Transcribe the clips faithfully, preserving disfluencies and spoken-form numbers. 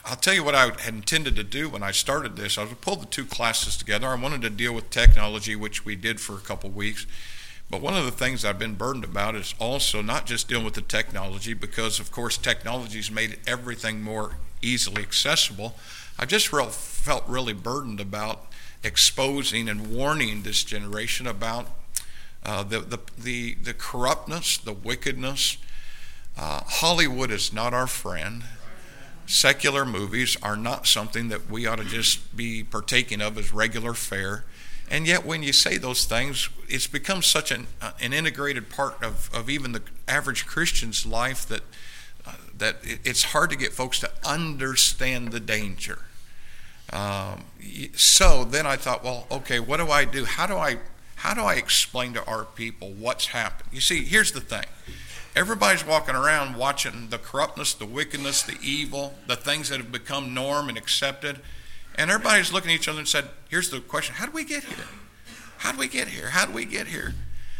I'll tell you what I had intended to do when I started this. I would pull the two classes together. I wanted to deal with technology, which we did for a couple weeks. But one of the things I've been burdened about is also not just dealing with the technology, because, of course, technology's made everything more easily accessible. I just real, felt really burdened about exposing and warning this generation about uh, the, the, the, the corruptness, the wickedness. Uh, Hollywood is not our friend. Secular movies are not something that we ought to just be partaking of as regular fare. And yet when you say those things, it's become such an, uh, an integrated part of, of even the average Christian's life that, uh, that it, it's hard to get folks to understand the danger. Um, so then I thought, well, okay, what do I do? How do I, how do I explain to our people what's happened? You see, here's the thing. Everybody's walking around watching the corruptness, the wickedness, the evil, the things that have become norm and accepted. And everybody's looking at each other and said, here's the question, how do we get here? How do we get here? How do we get here?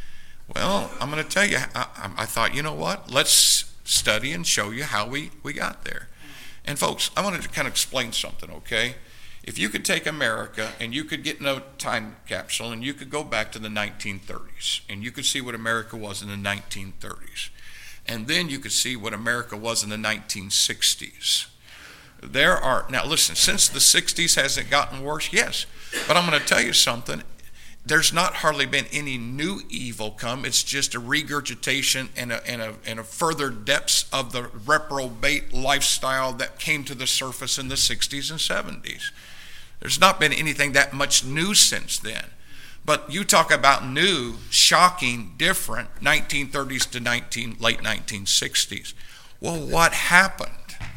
Well, I'm going to tell you, I, I thought, you know what? Let's study and show you how we, we got there. And folks, I wanted to kind of explain something, okay? If you could take America and you could get in a time capsule and you could go back to the nineteen thirties and you could see what America was in the nineteen thirties. And then you could see what America was in the nineteen sixties. There are, now listen, since the sixties, has it gotten worse? Yes. But I'm going to tell you something. There's not hardly been any new evil come. It's just a regurgitation and a, and a, and a further depths of the reprobate lifestyle that came to the surface in the sixties and seventies. There's not been anything that much new since then. But you talk about new, shocking, different, nineteen thirties to nineteen, late nineteen sixties. Well, what happened?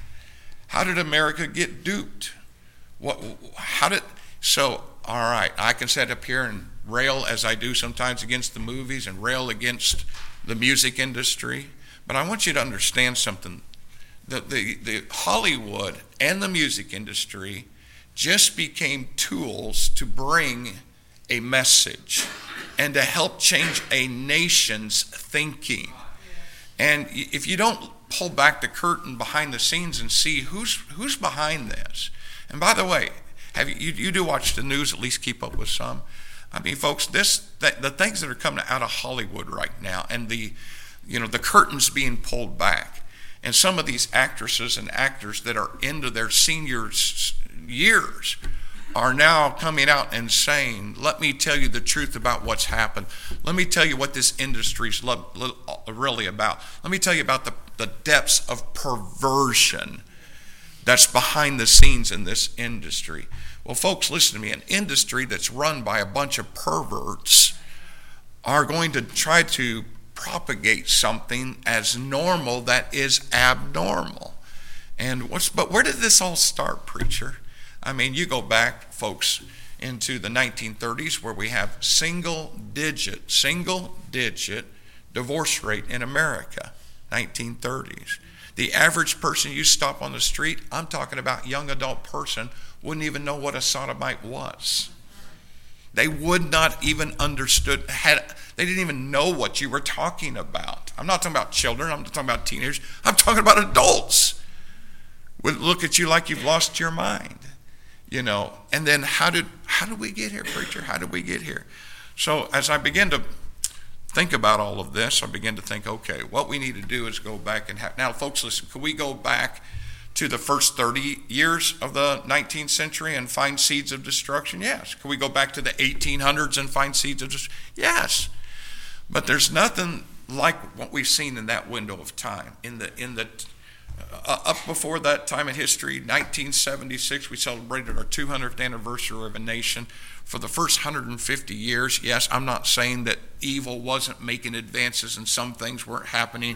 How did America get duped? What? How did? So, all right, I can sit up here and rail as I do sometimes against the movies and rail against the music industry, but I want you to understand something. The, the, the Hollywood and the music industry just became tools to bring a message and to help change a nation's thinking. And if you don't pull back the curtain behind the scenes and see who's who's behind this, and by the way, have you, you, you do watch the news, at least keep up with some. I mean, folks, this the, the things that are coming out of Hollywood right now, and the you know the curtains being pulled back, and some of these actresses and actors that are into their senior years are now coming out and saying, let me tell you the truth about what's happened. Let me tell you what this industry's really about. Let me tell you about the, the depths of perversion that's behind the scenes in this industry. Well, folks, listen to me. An industry that's run by a bunch of perverts are going to try to propagate something as normal that is abnormal. And what's but where did this all start, preacher? I mean, you go back, folks, into the nineteen thirties where we have single digit, single digit divorce rate in America, nineteen thirties. The average person you stop on the street, I'm talking about young adult person, wouldn't even know what a sodomite was. They would not even understood, had they didn't even know what you were talking about. I'm not talking about children, I'm not talking about teenagers, I'm talking about adults. Would look at you like you've lost your mind. You know, and then how did how did we get here, preacher? How did we get here? So as I began to think about all of this, I began to think, okay, what we need to do is go back and have, now folks, listen, could we go back to the first thirty years of the nineteenth century and find seeds of destruction? Yes. Could we go back to the eighteen hundreds and find seeds of destruction? Yes. But there's nothing like what we've seen in that window of time. In the in the Uh, up before that time in history, nineteen seventy-six, we celebrated our two hundredth anniversary of a nation. For the first one hundred fifty years, yes, I'm not saying that evil wasn't making advances and some things weren't happening,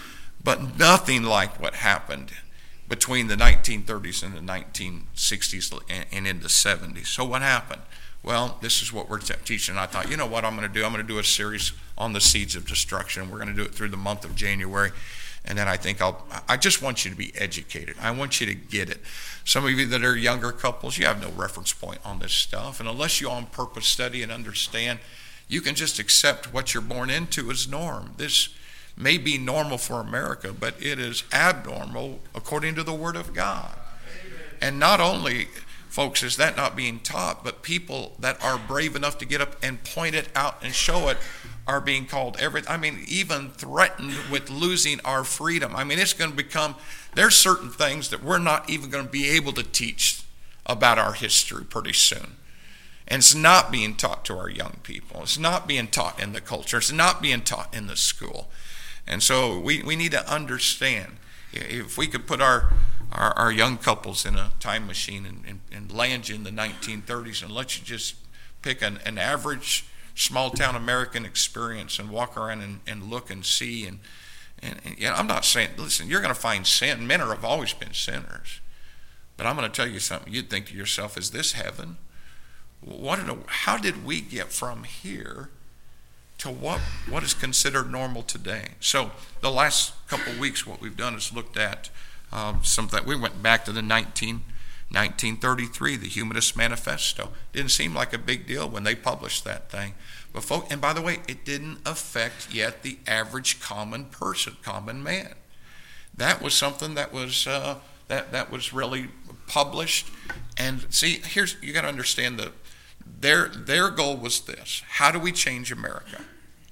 but nothing like what happened between the nineteen thirties and the nineteen sixties and, and in the seventies. So what happened? Well, this is what we're t- teaching. I thought, you know what I'm going to do? I'm going to do a series on the seeds of destruction. We're going to do it through the month of January. And then I think I'll, I just want you to be educated. I want you to get it. Some of you that are younger couples, you have no reference point on this stuff. And unless you on purpose study and understand, you can just accept what you're born into as norm. This may be normal for America, but it is abnormal according to the Word of God. And not only, folks, is that not being taught, but people that are brave enough to get up and point it out and show it are being called every, I mean, even threatened with losing our freedom. I mean, it's going to become, there's certain things that we're not even going to be able to teach about our history pretty soon. And it's not being taught to our young people. It's not being taught in the culture. It's not being taught in the school. And so we, we need to understand, if we could put our Our, our young couples in a time machine and, and, and land you in the nineteen thirties and let you just pick an, an average small town American experience and walk around and, and look and see. And, and, and you know, I'm not saying, listen, you're going to find sin. Men are, have always been sinners. But I'm going to tell you something. You'd think to yourself, is this heaven? What did, how did we get from here to what, what is considered normal today? So the last couple of weeks, what we've done is looked at Um, something. We went back to the nineteen, nineteen thirty-three, the Humanist Manifesto. Didn't seem like a big deal when they published that thing. But folk, and by the way, it didn't affect yet the average common person, common man. That was something that was uh, that that was really published. And see, here's, you got to understand that their their goal was this: how do we change America?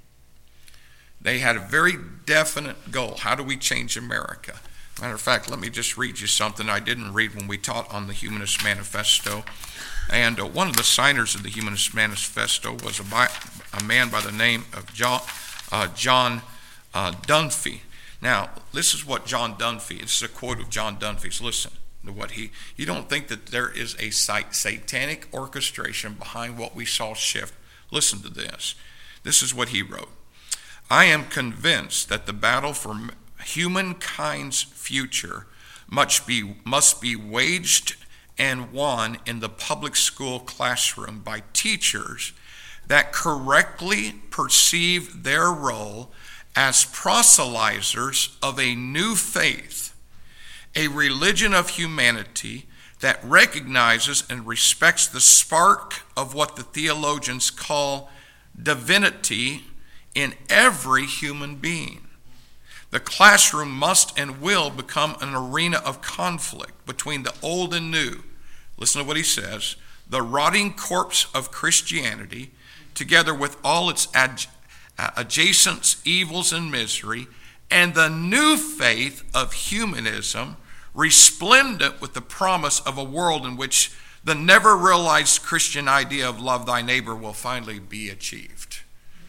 They had a very definite goal. How do we change America? Matter of fact, let me just read you something I didn't read when we taught on the Humanist Manifesto. And uh, one of the signers of the Humanist Manifesto was a, by, a man by the name of John, uh, John uh, Dunphy. Now, this is what John Dunphy, this is a quote of John Dunphy's. Listen to what he, you don't think that there is a satanic orchestration behind what we saw shift. Listen to this. This is what he wrote. I am convinced that the battle for humankind's future must be, must be waged and won in the public school classroom by teachers that correctly perceive their role as proselytizers of a new faith, a religion of humanity that recognizes and respects the spark of what the theologians call divinity in every human being. The classroom must and will become an arena of conflict between the old and new. Listen to what he says. The rotting corpse of Christianity, together with all its ad- adjacent evils and misery, and the new faith of humanism, resplendent with the promise of a world in which the never realized Christian idea of love thy neighbor will finally be achieved.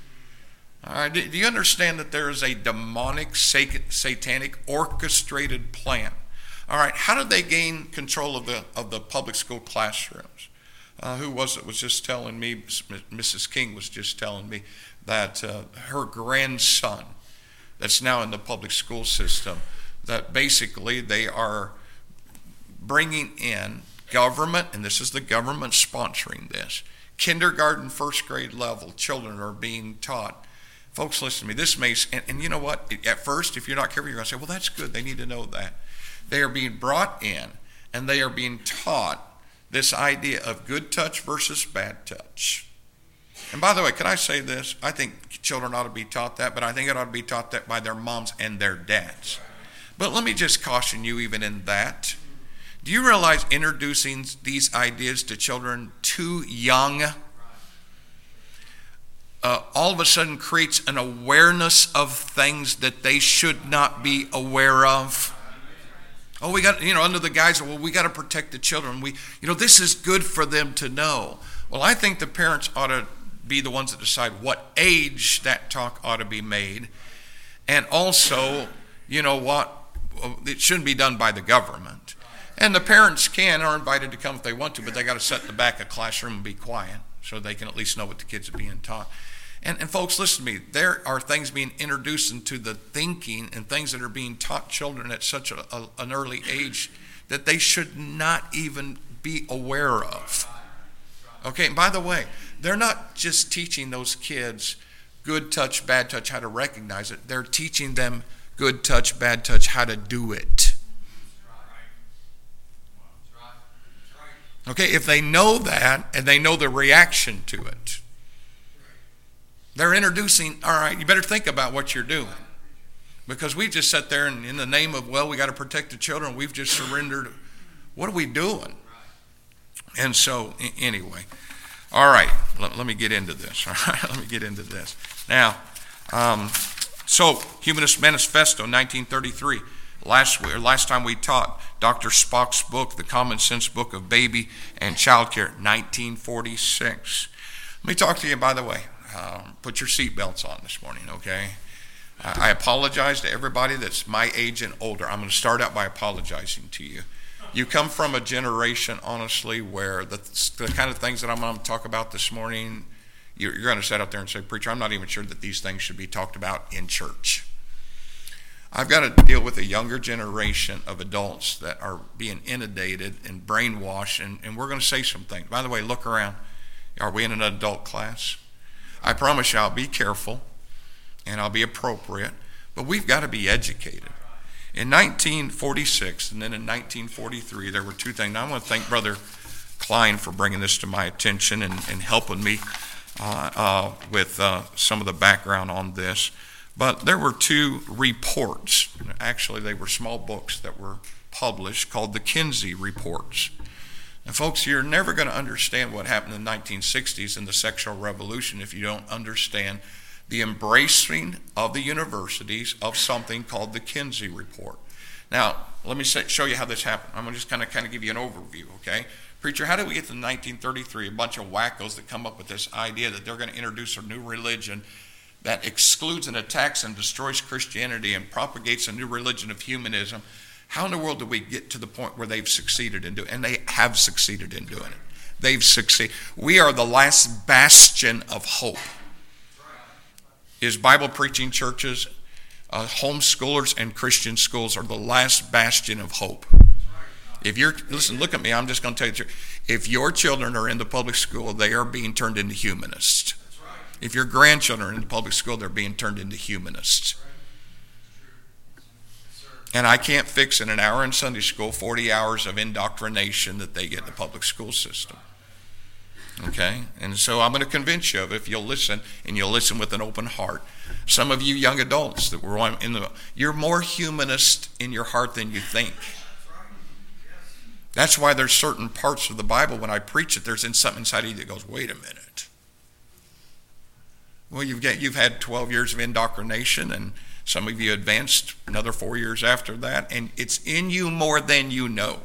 All right, do you understand that there is a demonic, satanic, orchestrated plan? All right, how did they gain control of the of the public school classrooms? Uh, who was it was just telling me, Missus King was just telling me that uh, her grandson that's now in the public school system, that basically they are bringing in government, and this is the government sponsoring this, kindergarten, first grade level children are being taught. Folks, listen to me. This may, and, and you know what? At first, if you're not careful, you're going to say, well, that's good. They need to know that. They are being brought in, and they are being taught this idea of good touch versus bad touch. And by the way, can I say this? I think children ought to be taught that, but I think it ought to be taught that by their moms and their dads. But let me just caution you even in that. Do you realize introducing these ideas to children too young Uh, all of a sudden creates an awareness of things that they should not be aware of? Oh, we got, you know, under the guise of, well, we got to protect the children. We, you know, this is good for them to know. Well, I think the parents ought to be the ones that decide what age that talk ought to be made. And also, you know what, it shouldn't be done by the government. And the parents can, are invited to come if they want to, but they got to sit in the back of the classroom and be quiet so they can at least know what the kids are being taught. And, and folks, listen to me. There are things being introduced into the thinking and things that are being taught children at such a, a, an early age that they should not even be aware of. Okay, and by the way, they're not just teaching those kids good touch, bad touch, how to recognize it. They're teaching them good touch, bad touch, how to do it. Okay, if they know that and they know the reaction to it, they're introducing, all right, you better think about what you're doing. Because we've just sat there and in the name of, well, we got to protect the children, we've just surrendered What are we doing? And so, anyway, all right, let, let me get into this. All right, let me get into this. Now, um, so Humanist Manifesto, nineteen thirty-three. Last last time we taught Doctor Spock's book, The Common Sense Book of Baby and Child Care, nineteen forty-six. Let me talk to you, by the way. Um, put your seatbelts on this morning, okay? I, I apologize to everybody that's my age and older. I'm going to start out by apologizing to you. You come from a generation, honestly, where the, the kind of things that I'm going to talk about this morning, you're, you're going to sit out there and say, preacher, I'm not even sure that these things should be talked about in church. I've got to deal with a younger generation of adults that are being inundated and brainwashed, and, and we're going to say some things. By the way, look around. Are we in an adult class? I promise you I'll be careful and I'll be appropriate, but we've got to be educated. In nineteen forty-six and then in nineteen forty-three, there were two things. Now, I want to thank Brother Klein for bringing this to my attention and, and helping me uh, uh, with uh, some of the background on this. But there were two reports. Actually, they were small books that were published called the Kinsey Reports. And folks, you're never going to understand what happened in the nineteen sixties in the sexual revolution if you don't understand the embracing of the universities of something called the Kinsey Report. Now, let me say, show you how this happened. I'm going to just kind of kind of give you an overview, okay? Preacher, how did we get to nineteen thirty-three? A bunch of wackos that come up with this idea that they're going to introduce a new religion that excludes and attacks and destroys Christianity and propagates a new religion of humanism. How in the world do we get to the point where they've succeeded in doing it? And they have succeeded in doing it. They've succeeded. We are the last bastion of hope. Is Bible preaching churches, uh, homeschoolers, and Christian schools are the last bastion of hope. If you're, listen, look at me, I'm just going to tell you the truth. If your children are in the public school, they are being turned into humanists. If your grandchildren are in the public school, they're being turned into humanists. And I can't fix in an hour in Sunday school forty hours of indoctrination that they get in the public school system. Okay? And so I'm going to convince you of it if you'll listen, and you'll listen with an open heart. Some of you young adults that were in the, you're more humanist in your heart than you think. That's why there's certain parts of the Bible, when I preach it, there's something inside of you that goes, wait a minute. Well, you've got, you've had twelve years of indoctrination, and some of you advanced another four years after that, and it's in you more than you know.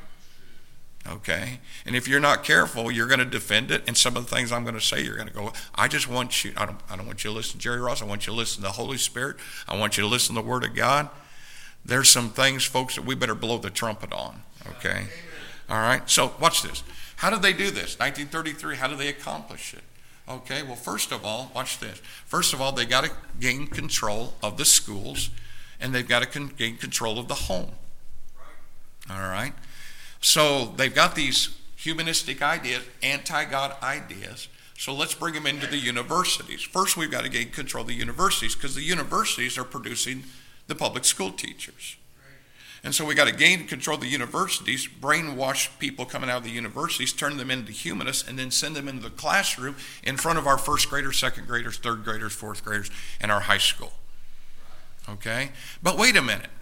Okay? And if you're not careful, you're going to defend it, and some of the things I'm going to say, you're going to go, I just want you, I don't, I don't want you to listen to Jerry Ross, I want you to listen to the Holy Spirit, I want you to listen to the Word of God. There's some things, folks, that we better blow the trumpet on. Okay? All right? So, watch this. How did they do this? nineteen thirty-three, how did they accomplish it? Okay, well, first of all, watch this. First of all, they got to gain control of the schools, and they've got to con- gain control of the home. All right? So they've got these humanistic ideas, anti-God ideas. So let's bring them into the universities. First, we've got to gain control of the universities because the universities are producing the public school teachers. And so we got to gain control of the universities, brainwash people coming out of the universities, turn them into humanists, and then send them into the classroom in front of our first graders, second graders, third graders, fourth graders, and our high school. Okay? But wait a minute.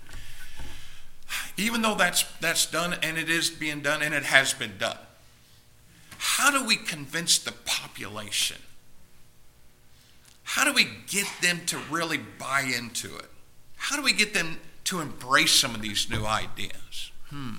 Even though that's that's done, and it is being done, and it has been done, how do we convince the population? How do we get them to really buy into it? How do we get them to embrace some of these new ideas? Hmm.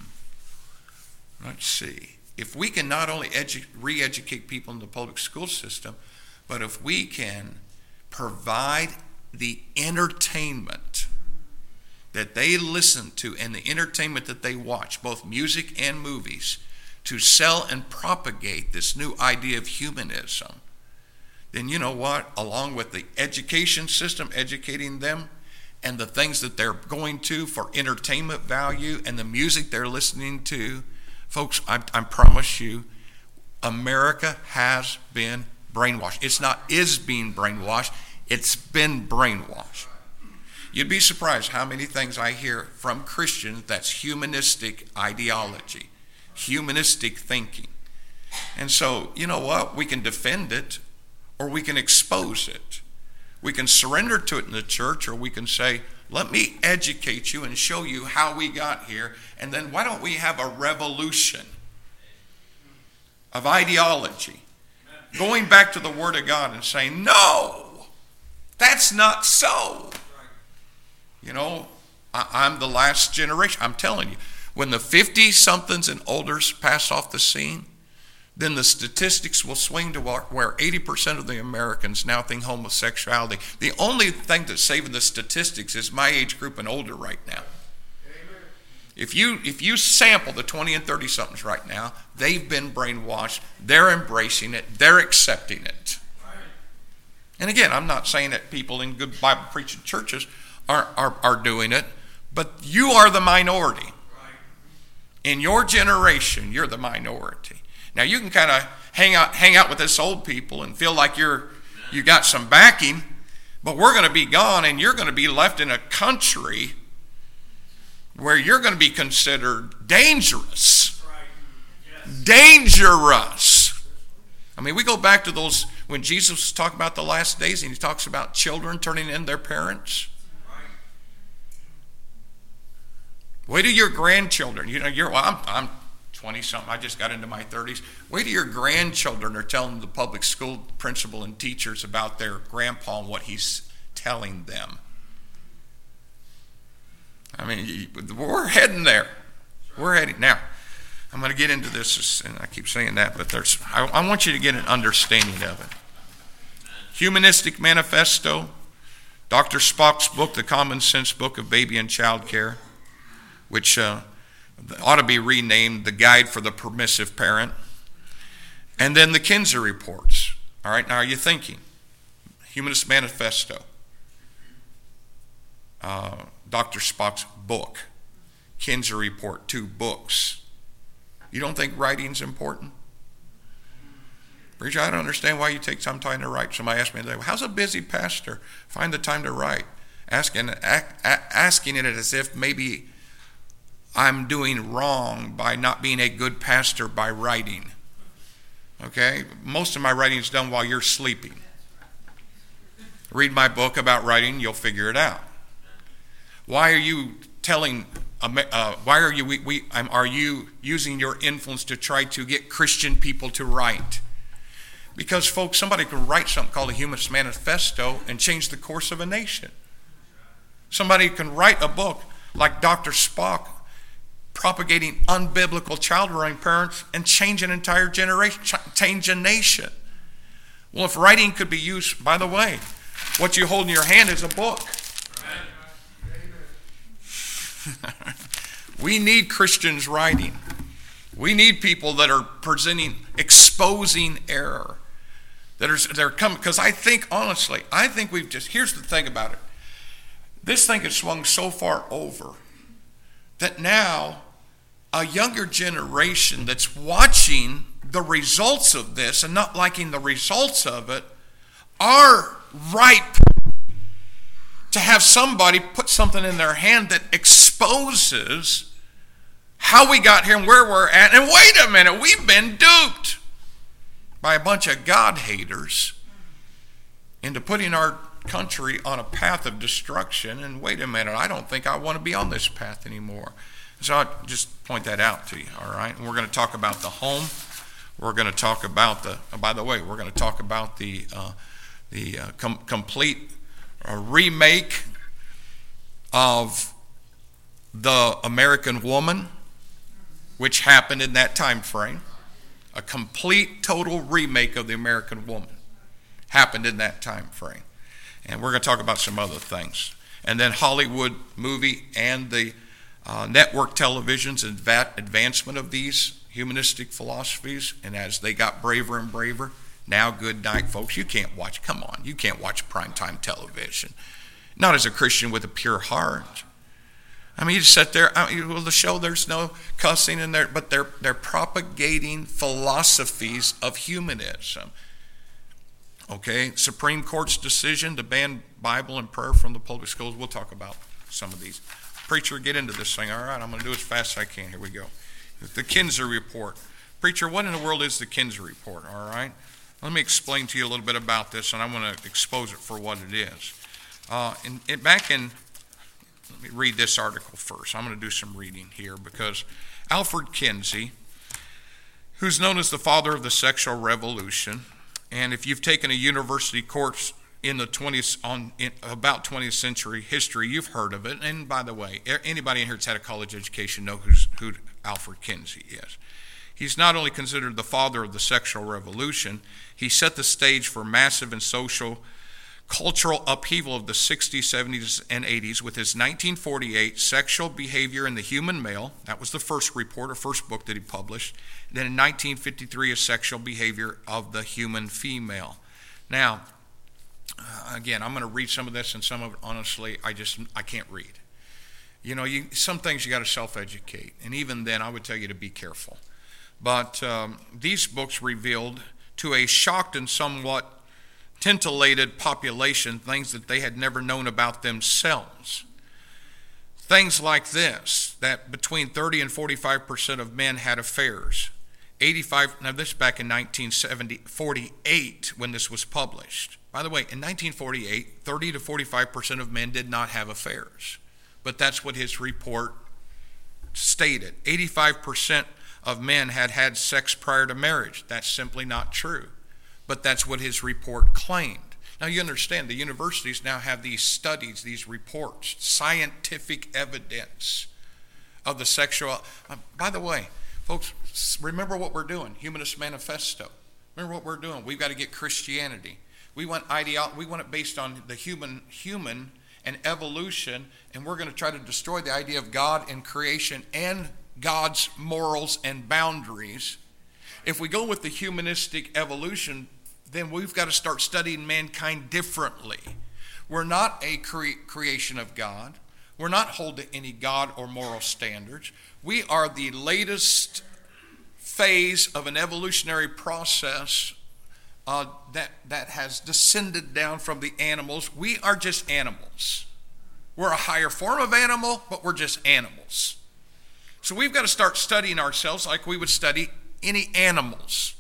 Let's see. If we can not only edu- re-educate people in the public school system, but if we can provide the entertainment that they listen to and the entertainment that they watch, both music and movies, to sell and propagate this new idea of humanism, then you know what? Along with the education system, educating them, and the things that they're going to for entertainment value and the music they're listening to, folks, I, I promise you, America has been brainwashed. It's not is being brainwashed, it's been brainwashed. You'd be surprised how many things I hear from Christians that's humanistic ideology, humanistic thinking. And so, you know what? We can defend it or we can expose it. We can surrender to it in the church, or we can say, Let me educate you and show you how we got here. And then why don't we have a revolution of ideology? Going back to the Word of God and saying, no, that's not so. You know, I, I'm the last generation. I'm telling you, when the fifty-somethings and olders pass off the scene, then the statistics will swing to where eighty percent of the Americans now think homosexuality. The only thing that's saving the statistics is my age group and older right now. Amen. If you if you sample the twenty and thirty-somethings right now, they've been brainwashed. They're embracing it. They're accepting it. Right. And again, I'm not saying that people in good Bible preaching churches are, are, are doing it, but you are the minority. Right. In your generation, you're the minority. Now you can kind of hang out hang out with us old people and feel like you're you got some backing, but we're going to be gone and you're going to be left in a country where you're going to be considered dangerous. Right. Yes. Dangerous. I mean, we go back to those when Jesus was talking about the last days and he talks about children turning in their parents. Right. Wait till your grandchildren, you know, you're well, I'm I'm twenty-something, I just got into my thirties. Wait till your grandchildren are telling the public school principal and teachers about their grandpa and what he's telling them. I mean, we're heading there. We're heading. Now, I'm going to get into this, and I keep saying that, but there's. I, I want you to get an understanding of it. Humanistic Manifesto, Doctor Spock's book, The Common Sense Book of Baby and Child Care, which uh, ought to be renamed The Guide for the Permissive Parent. And then the Kinzer Reports. All right, now are you thinking? Humanist Manifesto. Uh, Doctor Spock's book. Kinzer Report, two books. You don't think writing's important? Preacher, I don't understand why you take some time to write. Somebody asked me today, well, how's a busy pastor find the time to write? Asking, a, asking it as if maybe I'm doing wrong by not being a good pastor by writing. Okay? Most of my writing is done while you're sleeping. Read my book about writing, you'll figure it out. Why are you telling, uh, why are you, we, we, um, are you using your influence to try to get Christian people to write? Because, folks, somebody can write something called a Humanist Manifesto and change the course of a nation. Somebody can write a book like Doctor Spock, propagating unbiblical child-rearing parents and change an entire generation, change a nation. Well, if writing could be used, by the way, what you hold in your hand is a book. We need Christians writing. We need people that are presenting, exposing error. That are they're coming, because I think, honestly, I think we've just, here's the thing about it. This thing has swung so far over that now a younger generation that's watching the results of this and not liking the results of it are ripe to have somebody put something in their hand that exposes how we got here and where we're at. And wait a minute, we've been duped by a bunch of God haters into putting our country on a path of destruction. And wait a minute, I don't think I want to be on this path anymore. So I'll just point that out to you, all right? And we're going to talk about the home. We're going to talk about the, oh, by the way, we're going to talk about the uh, the uh, com- complete uh, remake of The American Woman, which happened in that time frame. A complete, total remake of The American Woman happened in that time frame. And we're going to talk about some other things. And then Hollywood movie and the uh, network television's adva- advancement of these humanistic philosophies. And as they got braver and braver, now good night, folks. You can't watch, come on, you can't watch primetime television. Not as a Christian with a pure heart. I mean, you just sit there, I mean, well, the show, there's no cussing in there, but they're they're propagating philosophies of humanism. Okay, Supreme Court's decision to ban Bible and prayer from the public schools. We'll talk about some of these. Preacher, get into this thing. All right, I'm going to do as fast as I can. Here we go. The Kinzer Report. Preacher, what in the world is the Kinzer Report? All right, let me explain to you a little bit about this, and I want to expose it for what it is. Uh, in, in, back in let me read this article first. I'm going to do some reading here because Alfred Kinsey, who's known as the father of the sexual revolution, and if you've taken a university course in the twentieth on in about twentieth century history, you've heard of it. And by the way, anybody in here that's had a college education know who's, who Alfred Kinsey is. He's not only considered the father of the sexual revolution, he set the stage for massive and social cultural upheaval of the sixties, seventies, and eighties with his nineteen forty-eight Sexual Behavior in the Human Male. That was the first report, or first book that he published. Then in nineteen fifty-three, his Sexual Behavior of the Human Female. Now, uh, again, I'm going to read some of this, and some of it, honestly, I just, I can't read. You know, you, some things you got to self-educate, and even then, I would tell you to be careful. But um, these books revealed to a shocked and somewhat titillated population things that they had never known about themselves. Things like this, that between thirty and forty-five percent of men had affairs. eighty-five, now this is back in nineteen forty-eight when this was published. By the way, in nineteen forty-eight, thirty to forty-five percent of men did not have affairs. But that's what his report stated. eighty-five percent of men had had sex prior to marriage. That's simply not true. But that's what his report claimed. Now you understand, the universities now have these studies, these reports, scientific evidence of the sexual. Uh, by the way, folks, remember what we're doing, Humanist Manifesto. Remember what we're doing. We've got to get Christianity. We want ideology. We want it based on the human, human and evolution, and we're going to try to destroy the idea of God and creation and God's morals and boundaries. If we go with the humanistic evolution, then we've got to start studying mankind differently. We're not a cre- creation of God. We're not held to any God or moral standards. We are the latest phase of an evolutionary process uh, that, that has descended down from the animals. We are just animals. We're a higher form of animal, but we're just animals. So we've got to start studying ourselves like we would study any animals.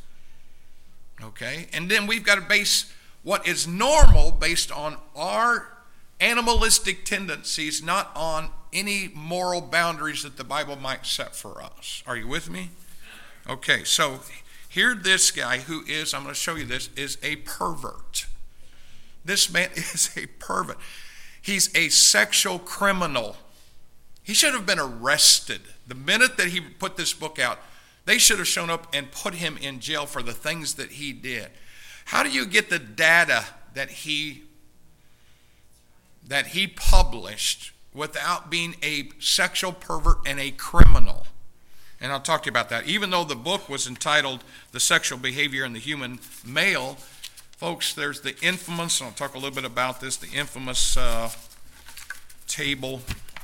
Okay? And then we've got to base what is normal based on our animalistic tendencies, not on any moral boundaries that the Bible might set for us. Are you with me? Okay, so here this guy who is, I'm going to show you this, is a pervert. This man is a pervert. He's a sexual criminal. He should have been arrested. The minute that he put this book out, they should have shown up and put him in jail for the things that he did. How do you get the data that he that he published without being a sexual pervert and a criminal? And I'll talk to you about that. Even though the book was entitled The Sexual Behavior in the Human Male, folks, there's the infamous, and I'll talk a little bit about this, the infamous uh, table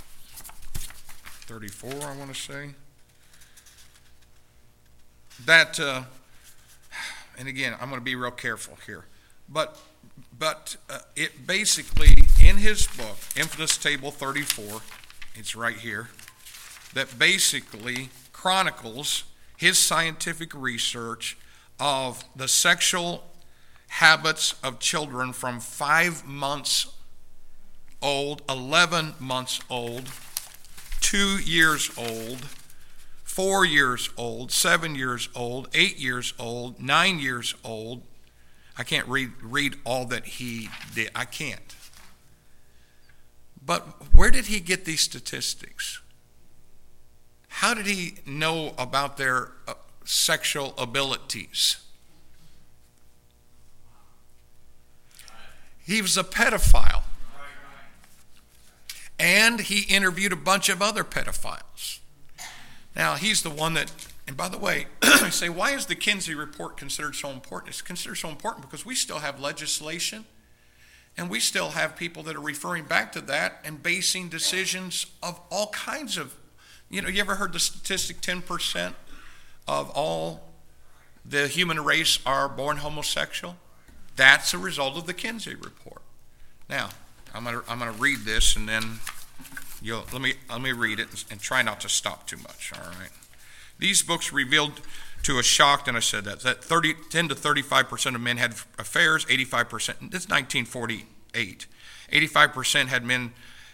thirty-four, I want to say. That, uh, and again, I'm going to be real careful here. But but uh, it basically, in his book, Infamous Table thirty-four, it's right here, that basically chronicles his scientific research of the sexual habits of children from five months old, eleven months old, two years old, four years old, seven years old, eight years old, nine years old. I can't read, read all that he did. I can't. But where did he get these statistics? How did he know about their uh, sexual abilities? He was a pedophile. And he interviewed a bunch of other pedophiles. Now, he's the one that, and by the way, I say, why is the Kinsey report considered so important? It's considered so important because we still have legislation and we still have people that are referring back to that and basing decisions of all kinds of, you know, you ever heard the statistic ten percent of all the human race are born homosexual? That's a result of the Kinsey report. Now, I'm going to I'm going to read this, and then you'll let me let me read it and, and try not to stop too much. All right. These books revealed to a shocked, and I said that that thirty, ten to thirty-five percent of men had affairs. eighty-five percent. This is nineteen forty-eight. eighty-five percent had men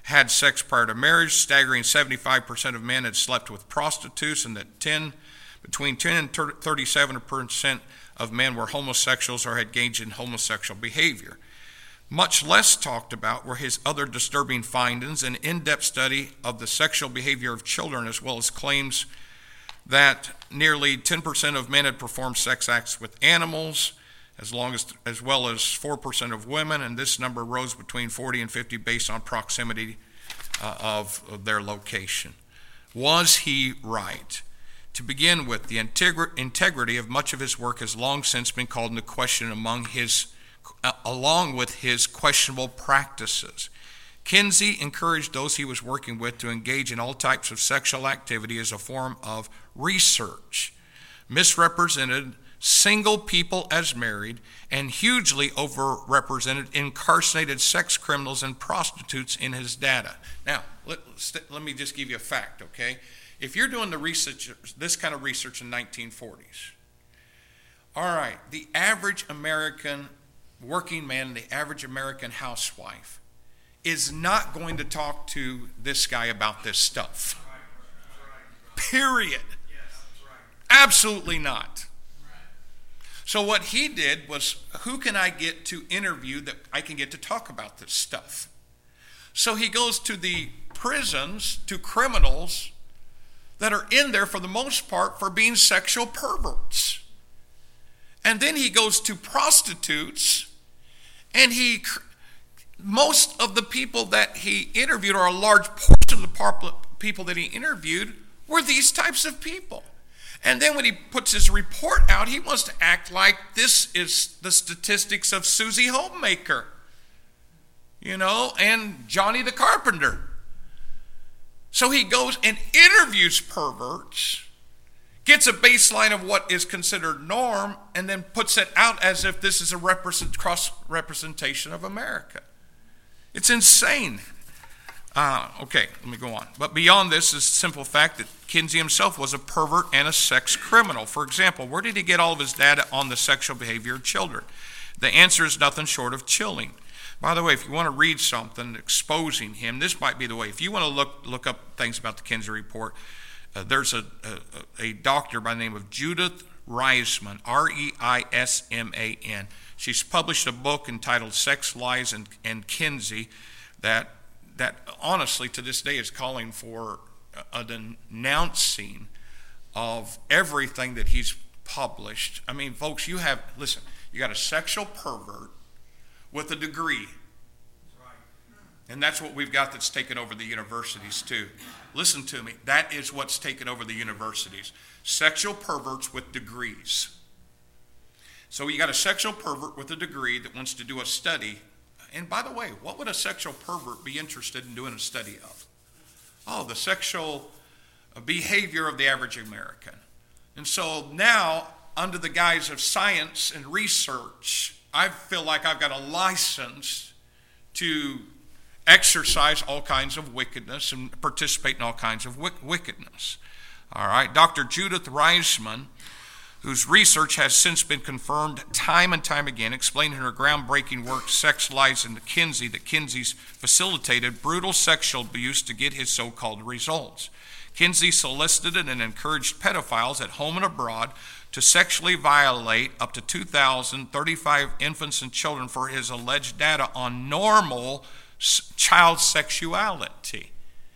had sex prior to marriage. Staggering seventy-five percent of men had slept with prostitutes, and that ten, between ten and thirty-seven percent of men were homosexuals or had engaged in homosexual behavior. Much less talked about were his other disturbing findings, an in-depth study of the sexual behavior of children, as well as claims that nearly ten percent of men had performed sex acts with animals, as long as as well as four percent of women, and this number rose between forty and fifty based on proximity uh, of, of their location. Was he right? To begin with, the integri- integrity of much of his work has long since been called into question among his, uh, along with his questionable practices. Kinsey encouraged those he was working with to engage in all types of sexual activity as a form of research, misrepresented single people as married, and hugely overrepresented incarcerated sex criminals and prostitutes in his data. Now, let, let me just give you a fact, okay? If you're doing the research, this kind of research in nineteen forties, all right, the average American working man, the average American housewife is not going to talk to this guy about this stuff. Period. Absolutely not. So what he did was, who can I get to interview that I can get to talk about this stuff? So he goes to the prisons, to criminals that are in there for the most part for being sexual perverts. And then he goes to prostitutes, and he, most of the people that he interviewed, or a large portion of the people that he interviewed, were these types of people. And then when he puts his report out, he wants to act like this is the statistics of Susie Homemaker, you know, and Johnny the Carpenter. So he goes and interviews perverts, gets a baseline of what is considered norm, and then puts it out as if this is a represent, cross-representation of America. It's insane. Uh, okay, let me go on. But beyond this is the simple fact that Kinsey himself was a pervert and a sex criminal. For example, where did he get all of his data on the sexual behavior of children? The answer is nothing short of chilling. By the way, if you want to read something exposing him, this might be the way. If you want to look look up things about the Kinsey report, uh, there's a, a, a doctor by the name of Judith Reisman, R E I S M A N. She's published a book entitled Sex, Lies, and, and Kinsey that, that honestly to this day is calling for a denouncing of everything that he's published. I mean, folks, you have, listen, you got a sexual pervert with a degree. And that's what we've got that's taken over the universities too. Listen to me. That is what's taken over the universities. Sexual perverts with degrees. So you got a sexual pervert with a degree that wants to do a study. And by the way, what would a sexual pervert be interested in doing a study of? Oh, the sexual behavior of the average American. And so now, under the guise of science and research, I feel like I've got a license to exercise all kinds of wickedness and participate in all kinds of wickedness. All right, Doctor Judith Reisman, whose research has since been confirmed time and time again, explained in her groundbreaking work, Sex, Lies, and Kinsey, that Kinsey's facilitated brutal sexual abuse to get his so-called results. Kinsey solicited and encouraged pedophiles at home and abroad to sexually violate up to two thousand thirty-five infants and children for his alleged data on normal child sexuality.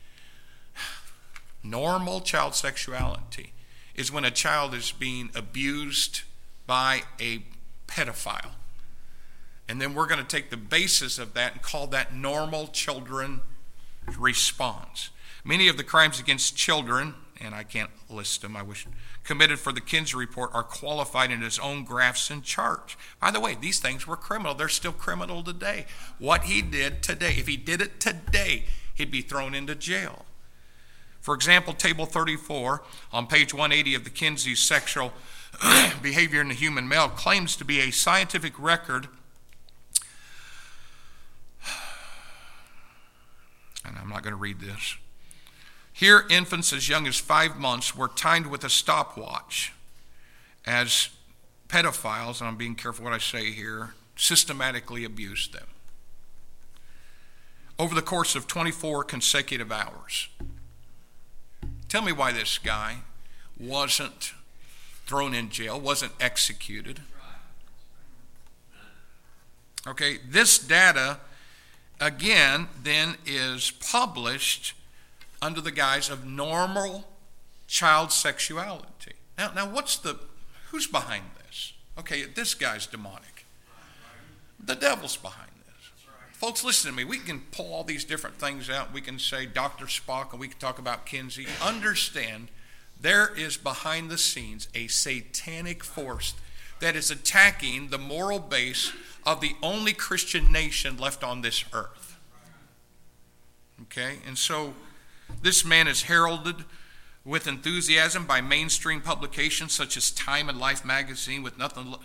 Normal child sexuality is when a child is being abused by a pedophile. And then we're going to take the basis of that and call that normal children response. Many of the crimes against children, and I can't list them, I wish, committed for the Kinsey report are qualified in his own graphs and charts. By the way, these things were criminal. They're still criminal today. What he did today, if he did it today, he'd be thrown into jail. For example, Table thirty-four on page one eighty of the Kinsey's Sexual Behavior in the Human Male claims to be a scientific record, and I'm not going to read this. Here, infants as young as five months were timed with a stopwatch as pedophiles, and I'm being careful what I say here, systematically abused them. over the course of twenty-four consecutive hours. Tell me why this guy wasn't thrown in jail, wasn't executed. Okay, this data, again, then is published under the guise of normal child sexuality. Now, now what's the, who's behind this? Okay, this guy's demonic. The devil's behind this. Folks, listen to me. We can pull all these different things out. We can say Doctor Spock, and we can talk about Kinsey. Understand, there is behind the scenes a satanic force that is attacking the moral base of the only Christian nation left on this earth. Okay, and so this man is heralded with enthusiasm by mainstream publications such as Time and Life magazine, with nothing.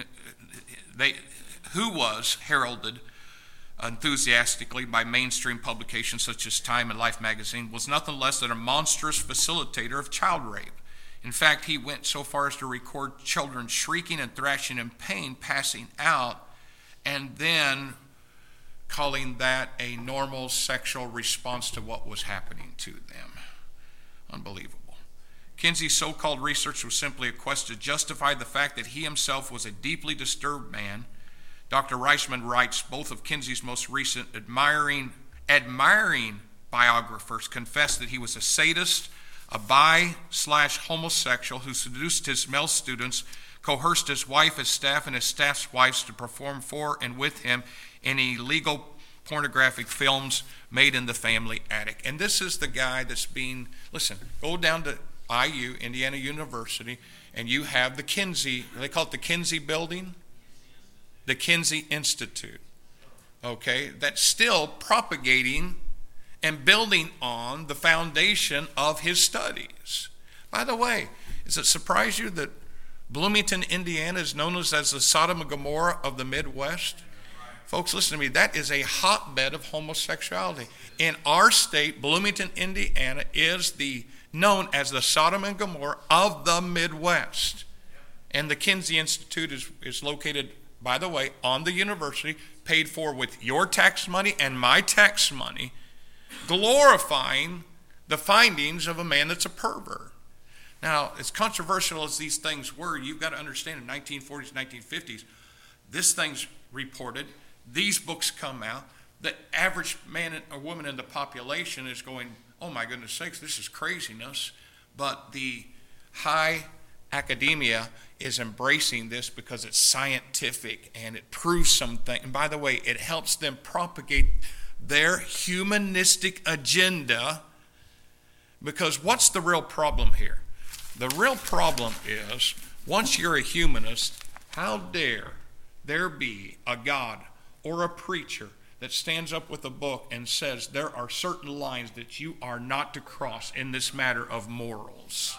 They, who was heralded enthusiastically by mainstream publications such as Time and Life magazine, was nothing less than a monstrous facilitator of child rape. In fact, he went so far as to record children shrieking and thrashing in pain, passing out, and then calling that a normal sexual response to what was happening to them. Unbelievable. Kinsey's so-called research was simply a quest to justify the fact that he himself was a deeply disturbed man. Doctor Reisman writes, both of Kinsey's most recent admiring, admiring biographers confessed that he was a sadist, a bi slash homosexual who seduced his male students, coerced his wife, his staff, and his staff's wives to perform for and with him in illegal pornographic films made in the family attic. And this is the guy that's being, listen, go down to I U, Indiana University, and you have the Kinsey, they call it the Kinsey Building, the Kinsey Institute, okay, that's still propagating and building on the foundation of his studies. By the way, does it surprise you that Bloomington, Indiana is known as, as the Sodom and Gomorrah of the Midwest? Folks, listen to me. That is a hotbed of homosexuality. In our state, Bloomington, Indiana is the known as the Sodom and Gomorrah of the Midwest. And the Kinsey Institute is, is located, by the way, on the university, paid for with your tax money and my tax money, glorifying the findings of a man that's a pervert. Now, as controversial as these things were, you've got to understand in nineteen forties, nineteen fifties, this thing's reported, these books come out, the average man or woman in the population is going, oh my goodness sakes, this is craziness. But the high academia is embracing this because it's scientific and it proves something. And by the way, it helps them propagate their humanistic agenda, because what's the real problem here? The real problem is, once you're a humanist, how dare there be a God or a preacher that stands up with a book and says there are certain lines that you are not to cross in this matter of morals.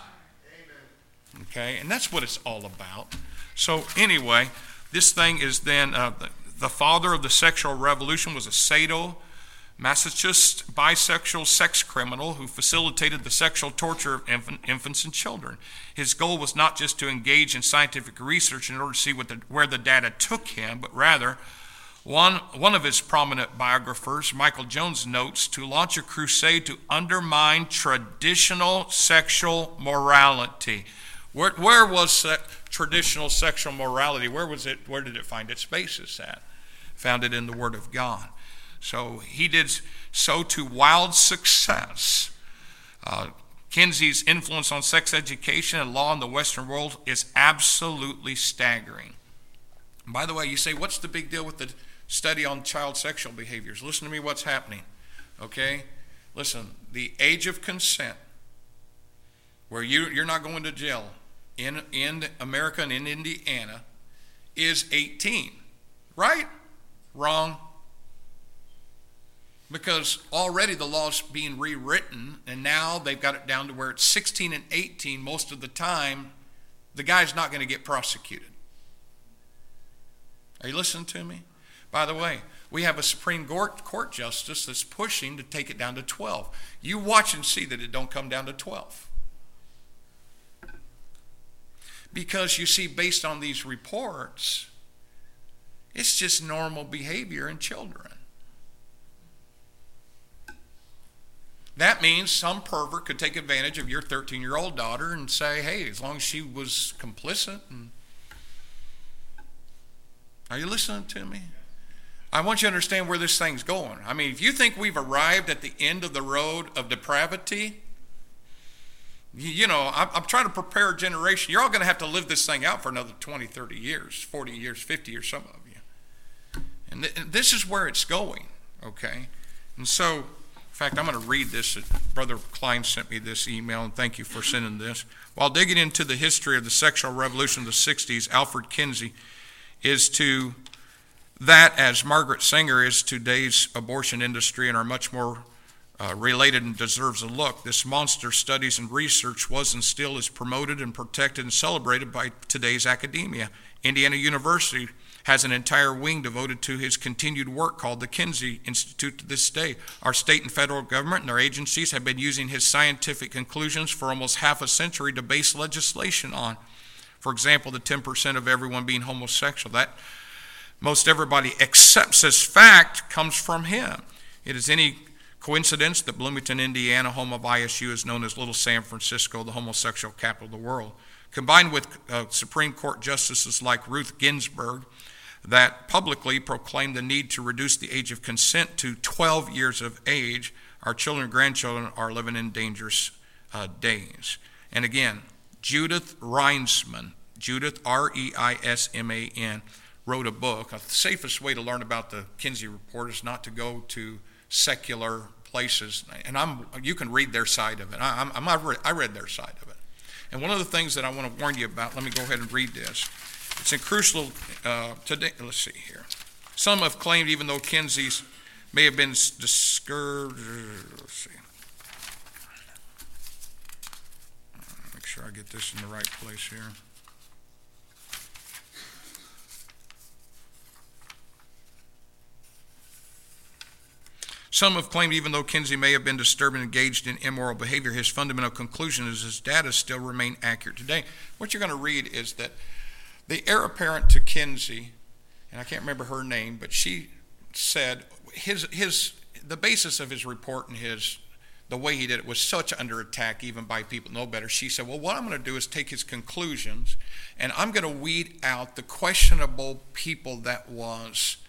Okay, and that's what it's all about. So anyway, this thing is then, uh, the, the father of the sexual revolution was a sado masochist, bisexual sex criminal who facilitated the sexual torture of infant, infants and children. His goal was not just to engage in scientific research in order to see what the, where the data took him, but rather, one, one of his prominent biographers, Michael Jones, notes, to launch a crusade to undermine traditional sexual morality. Where, where was se- traditional sexual morality? Where was it? Where did it find its basis at? Found it in the Word of God. So he did so to wild success. Uh, Kinsey's influence on sex education and law in the Western world is absolutely staggering. And by the way, you say, what's the big deal with the study on child sexual behaviors? Listen to me, what's happening. Okay? Listen, the age of consent, where you, you're not going to jail in, in America and in Indiana, is eighteen. Right? Wrong. Because already the law's being rewritten, and now they've got it down to where it's sixteen and eighteen most of the time. The guy's not going to get prosecuted. Are you listening to me? By the way, we have a Supreme Court, Court justice that's pushing to take it down to twelve. You watch and see that it don't come down to twelve. Because you see, based on these reports, it's just normal behavior in children. That means some pervert could take advantage of your thirteen-year-old daughter and say, hey, as long as she was complicit. And... Are you listening to me? I want you to understand where this thing's going. I mean, if you think we've arrived at the end of the road of depravity, you, you know, I'm, I'm trying to prepare a generation. You're all going to have to live this thing out for another twenty, thirty years, forty years, fifty years, some of you. And, th- and this is where it's going, okay? And so, in fact, I'm going to read this. Brother Klein sent me this email, and thank you for sending this. While digging into the history of the sexual revolution of the sixties, Alfred Kinsey is to that as Margaret Sanger is to today's abortion industry and are much more uh, related and deserves a look. This monster studies and research was and still is promoted and protected and celebrated by today's academia. Indiana University has an entire wing devoted to his continued work called the Kinsey Institute to this day. Our state and federal government and their agencies have been using his scientific conclusions for almost half a century to base legislation on. For example, the ten percent of everyone being homosexual, that most everybody accepts as fact comes from him. It is any coincidence that Bloomington, Indiana, home of I S U, is known as Little San Francisco, the homosexual capital of the world. Combined with uh, Supreme Court justices like Ruth Ginsburg that publicly proclaimed the need to reduce the age of consent to twelve years of age, our children and grandchildren are living in dangerous uh, days. And again, Judith Reinsman, Judith, R E I S M A N, wrote a book. The safest way to learn about the Kinsey Report is not to go to secular places. And I'm, you can read their side of it. I, I'm, I'm, I read their side of it. And one of the things that I want to warn you about, let me go ahead and read this. It's in crucial uh, today. Let's see here. Some have claimed, even though Kinsey's may have been discouraged. Let's see. Make sure I get this in the right place here. Some have claimed, even though Kinsey may have been disturbed and engaged in immoral behavior, his fundamental conclusion is his data still remain accurate today. What you're going to read is that the heir apparent to Kinsey, and I can't remember her name, but she said his his the basis of his report and his the way he did it was such under attack even by people no better. She said, well, what I'm going to do is take his conclusions and I'm going to weed out the questionable people that was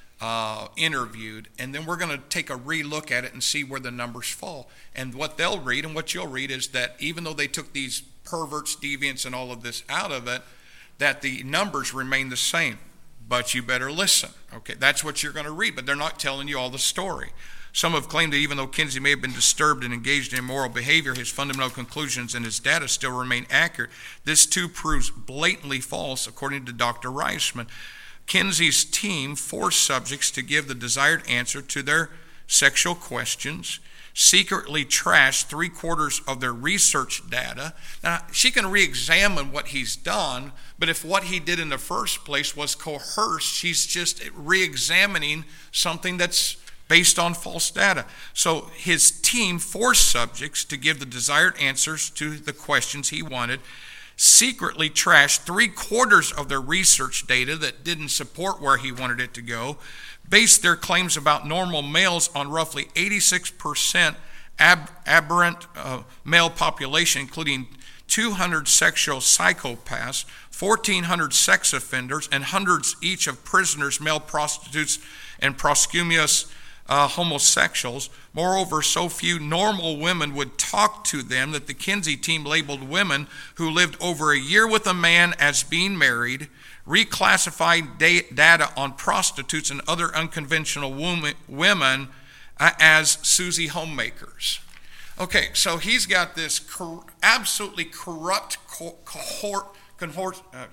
Uh, interviewed, and then we're going to take a re-look at it and see where the numbers fall. And what they'll read and what you'll read is that even though they took these perverts, deviants, and all of this out of it, that the numbers remain the same. But you better listen. Okay, that's what you're going to read, but they're not telling you all the story. Some have claimed that even though Kinsey may have been disturbed and engaged in immoral behavior, his fundamental conclusions and his data still remain accurate. This too proves blatantly false, according to Doctor Reisman. Kinsey's team forced subjects to give the desired answer to their sexual questions, secretly trashed three quarters of their research data. Now, she can re-examine what he's done, but if what he did in the first place was coerced, she's just re-examining something that's based on false data. So his team forced subjects to give the desired answers to the questions he wanted, secretly trashed three quarters of their research data that didn't support where he wanted it to go, based their claims about normal males on roughly eighty-six percent ab- aberrant uh, male population, including two hundred sexual psychopaths, fourteen hundred sex offenders, and hundreds each of prisoners, male prostitutes, and promiscuous Uh, homosexuals. Moreover, so few normal women would talk to them that the Kinsey team labeled women who lived over a year with a man as being married, reclassified da- data on prostitutes and other unconventional woman, women uh, as Susie homemakers. Okay, so he's got this cor- absolutely corrupt co- cohort, cohort, uh,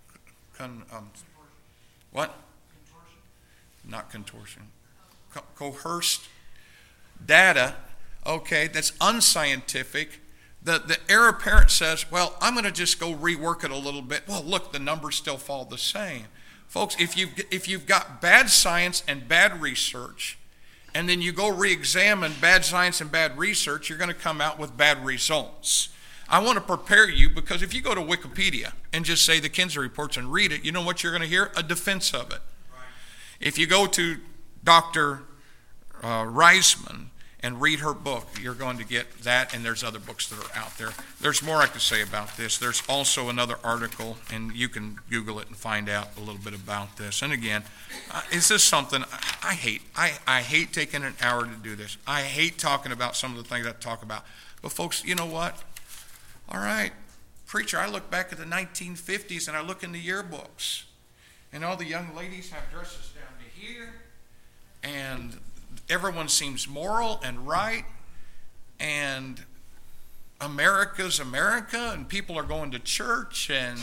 con, um, what? Contortion. Not contortion. Coerced data, okay, that's unscientific. The, the heir apparent says, well, I'm going to just go rework it a little bit. Well, look, the numbers still fall the same. Folks, if you've, if you've got bad science and bad research, and then you go re-examine bad science and bad research, you're going to come out with bad results. I want to prepare you, because if you go to Wikipedia and just say the Kinsey Reports and read it, you know what you're going to hear? A defense of it. Right. If you go to Doctor Uh, Reisman and read her book. You're going to get that, and there's other books that are out there. There's more I could say about this. There's also another article, and you can Google it and find out a little bit about this. And again, uh, is this something I, I hate? I, I hate taking an hour to do this. I hate talking about some of the things I talk about. But folks, you know what? All right, preacher, I look back at the nineteen fifties, and I look in the yearbooks, and all the young ladies have dresses down to here, and everyone seems moral and right, and America's America, and people are going to church, and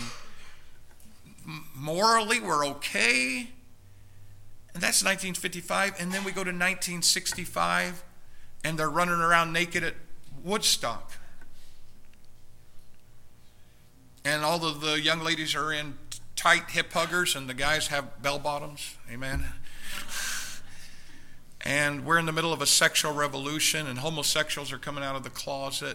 morally we're okay. And that's nineteen fifty-five, and then we go to nineteen sixty-five, and they're running around naked at Woodstock. And all of the young ladies are in tight hip huggers, and the guys have bell bottoms. Amen. And we're in the middle of a sexual revolution, and homosexuals are coming out of the closet.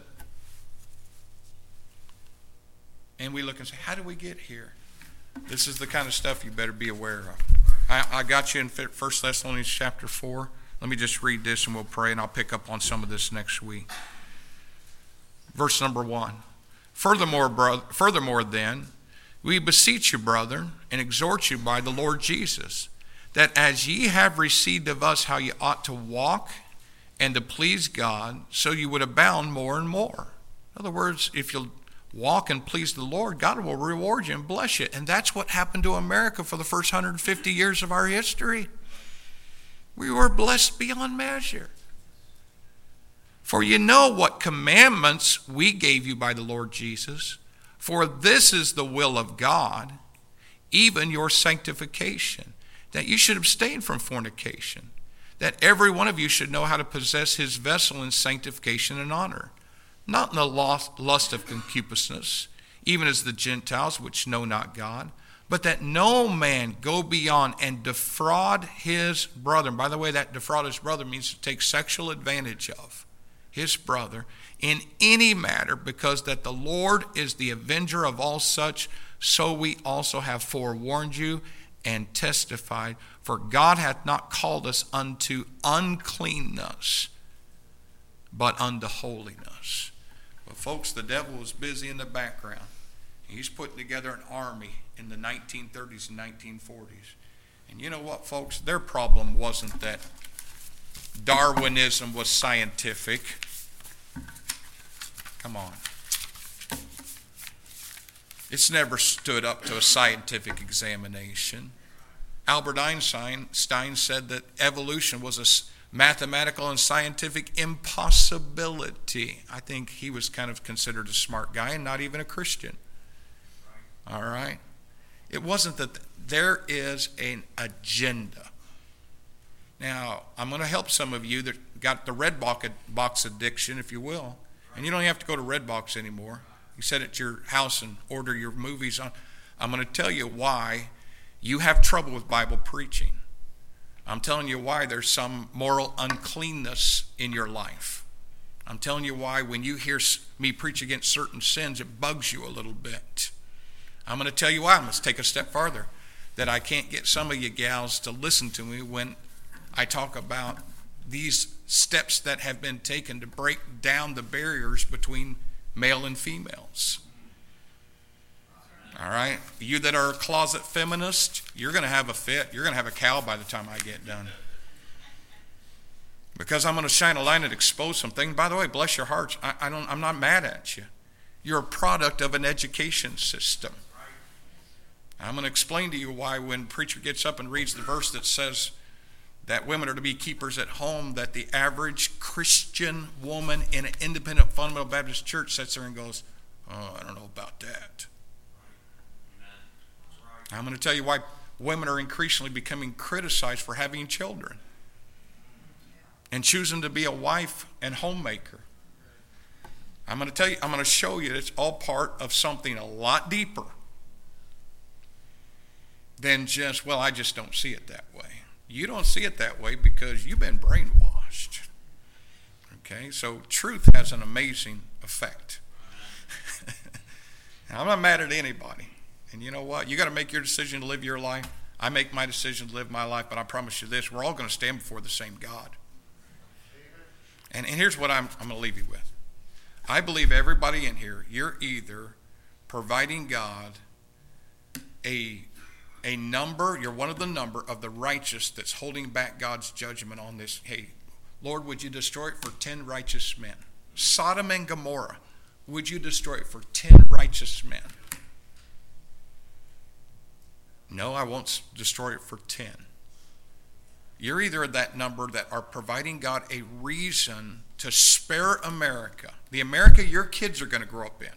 And we look and say, how do we get here? This is the kind of stuff you better be aware of. I, I got you in First Thessalonians chapter four. Let me just read this and we'll pray, and I'll pick up on some of this next week. Verse number one. Furthermore, brother, furthermore then, we beseech you, brethren, and exhort you by the Lord Jesus, that as ye have received of us how ye ought to walk and to please God, so you would abound more and more. In other words, if you'll walk and please the Lord, God will reward you and bless you. And that's what happened to America for the first one hundred fifty years of our history. We were blessed beyond measure. For you know what commandments we gave you by the Lord Jesus. For this is the will of God, even your sanctification, that you should abstain from fornication, that every one of you should know how to possess his vessel in sanctification and honor, not in the lust of concupiscence, even as the Gentiles which know not God, but that no man go beyond and defraud his brother. And by the way, that defraud his brother means to take sexual advantage of his brother in any matter, because that the Lord is the avenger of all such, so we also have forewarned you and testified. For God hath not called us unto uncleanness, but unto holiness. But folks, the devil is busy in the background. He's putting together an army in the nineteen thirties and nineteen forties. And you know what, folks? Their problem wasn't that Darwinism was scientific. Come on. It's never stood up to a scientific examination. Albert Einstein Stein said that evolution was a mathematical and scientific impossibility. I think he was kind of considered a smart guy and not even a Christian. All right? It wasn't that there is an agenda. Now, I'm going to help some of you that got the red box addiction, if you will. And you don't have to go to Redbox anymore. You sit at your house and order your movies on. I'm going to tell you why you have trouble with Bible preaching. I'm telling you why there's some moral uncleanness in your life. I'm telling you why when you hear me preach against certain sins, it bugs you a little bit. I'm going to tell you why. Let's take a step farther. That I can't get some of you gals to listen to me when I talk about these steps that have been taken to break down the barriers between male and females. All right? You that are a closet feminist, you're going to have a fit. You're going to have a cow by the time I get done. Because I'm going to shine a light and expose something. By the way, bless your hearts. I, I don't, I'm not mad at you. You're a product of an education system. I'm going to explain to you why when the preacher gets up and reads the verse that says that women are to be keepers at home, that the average Christian woman in an independent fundamental Baptist church sits there and goes, oh, I don't know about that. I'm going to tell you why women are increasingly becoming criticized for having children and choosing to be a wife and homemaker. I'm going to tell you, I'm going to show you that it's all part of something a lot deeper than just, well, I just don't see it that way. You don't see it that way because you've been brainwashed. Okay, so truth has an amazing effect. I'm not mad at anybody. And you know what? You got to make your decision to live your life. I make my decision to live my life, but I promise you this, we're all going to stand before the same God. And, and here's what I'm, I'm going to leave you with. I believe everybody in here, you're either providing God a, a number, you're one of the number of the righteous that's holding back God's judgment on this. Hey, Lord, would you destroy it for ten righteous men? Sodom and Gomorrah, would you destroy it for ten righteous men? No, I won't destroy it for ten. You're either that number that are providing God a reason to spare America, the America your kids are going to grow up in,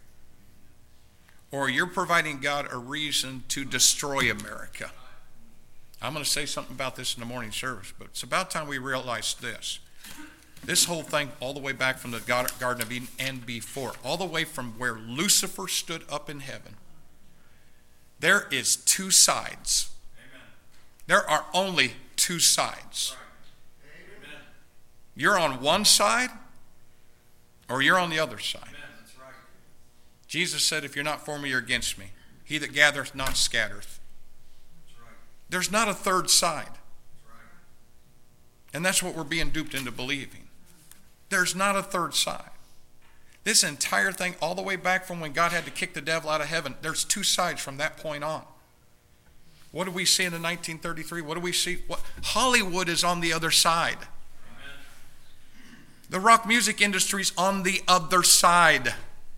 or you're providing God a reason to destroy America. I'm going to say something about this in the morning service, but it's about time we realize this. This whole thing, all the way back from the Garden of Eden and before, all the way from where Lucifer stood up in heaven, there is two sides. Amen. There are only two sides. Right. You're on one side or you're on the other side. Amen. That's right. Jesus said, if you're not for me, you're against me. He that gathereth not scattereth. That's right. There's not a third side. That's right. And that's what we're being duped into believing. There's not a third side. This entire thing, all the way back from when God had to kick the devil out of heaven, there's two sides from that point on. What do we see in the nineteen thirty-three? What do we see? What? Hollywood is on the other side. Amen. The rock music industry is on the other side.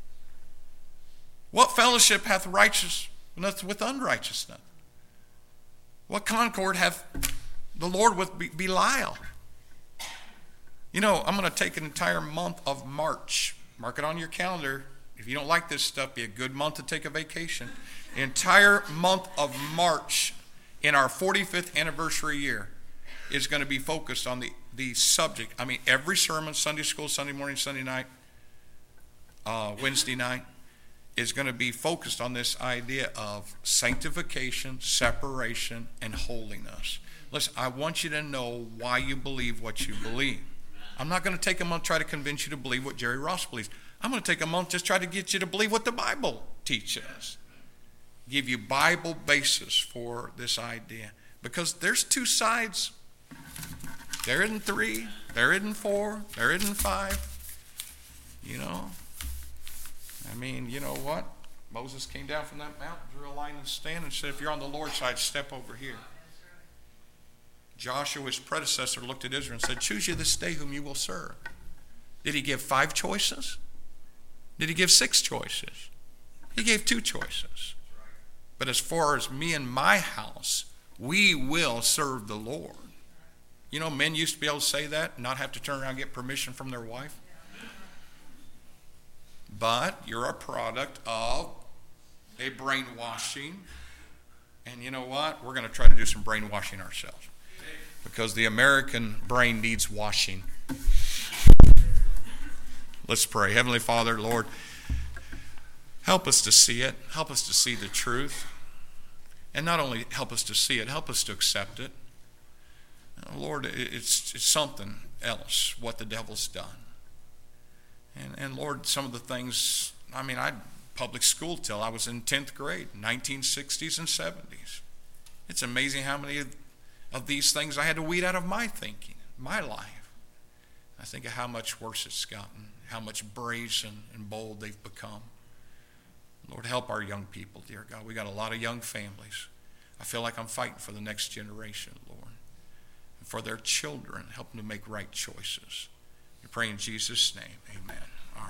What fellowship hath righteousness with unrighteousness? What concord hath the Lord with Belial? You know, I'm going to take an entire month of March. Mark it on your calendar. If you don't like this stuff, be a good month to take a vacation. The entire month of March in our forty-fifth anniversary year is going to be focused on the, the subject. I mean, every sermon, Sunday school, Sunday morning, Sunday night, uh, Wednesday night, is going to be focused on this idea of sanctification, separation, and holiness. Listen, I want you to know why you believe what you believe. I'm not going to take a month try to convince you to believe what Jerry Ross believes. I'm going to take a month just try to get you to believe what the Bible teaches. Give you Bible basis for this idea. Because there's two sides. There isn't three. There isn't four. There isn't five. You know. I mean, you know what? Moses came down from that mountain, drew a line in the stand, and said, if you're on the Lord's side, step over here. Joshua, his predecessor, looked at Israel and said, choose you this day whom you will serve. Did he give five choices? Did he give six choices? He gave two choices. But as far as me and my house, we will serve the Lord. You know, men used to be able to say that and not have to turn around and get permission from their wife. But you're a product of a brainwashing. And you know what? We're going to try to do some brainwashing ourselves. Because the American brain needs washing. Let's pray. Heavenly Father, Lord, help us to see it. Help us to see the truth. And not only help us to see it, help us to accept it. Lord, it's, it's something else what the devil's done. And, and Lord, some of the things, I mean, I had public school till I was in tenth grade, nineteen sixties and seventies. It's amazing how many of, of these things I had to weed out of my thinking, my life. I think of how much worse it's gotten, how much brazen and bold they've become. Lord, help our young people, dear God. We got a lot of young families. I feel like I'm fighting for the next generation, Lord. And for their children, help them to make right choices. We pray in Jesus' name, amen.